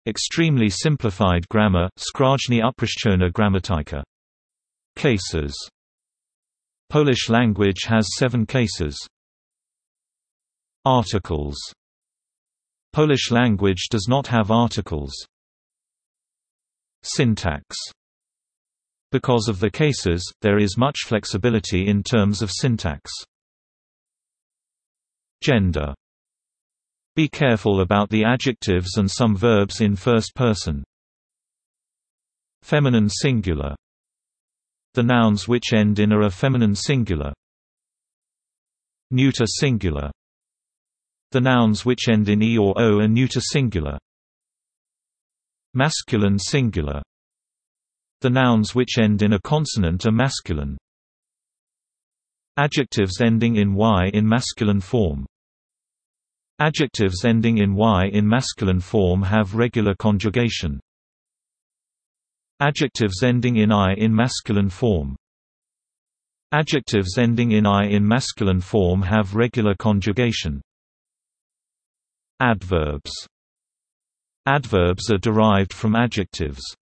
Extremely simplified grammar, skrajnie uproszczona gramatyka. Cases. Polish language has 7 cases. Articles. Polish language does not have articles. Syntax. Because of the cases, there is much flexibility in terms of syntax. Gender. Be careful about the adjectives and some verbs in first person. Feminine singular. The nouns which end in are feminine singular. Neuter singular. The nouns which end in e or o are neuter singular. Masculine singular. The nouns which end in a consonant are masculine. Adjectives ending in y in masculine form. Adjectives ending in y in masculine form have regular conjugation. Adjectives ending in I in masculine form. Adjectives ending in I in masculine form have regular conjugation. Adverbs. Adverbs are derived from adjectives.